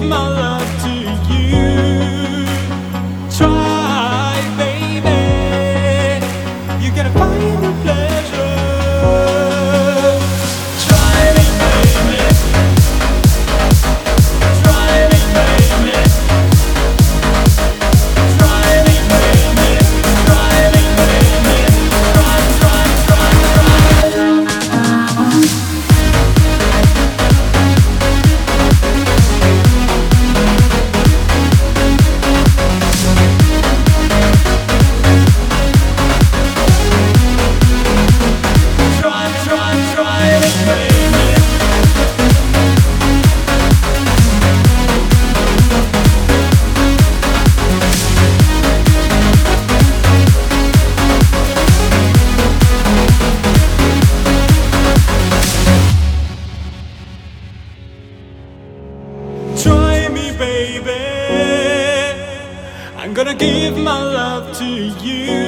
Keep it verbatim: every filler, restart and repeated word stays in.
my love to you. Try, baby, you're gonna find the pleasure. Try me, baby. Try me, baby. Try me, baby. Try me, baby. Try, try, try, try. Try, try, try me, baby. Try me, baby. I'm gonna give my love to you.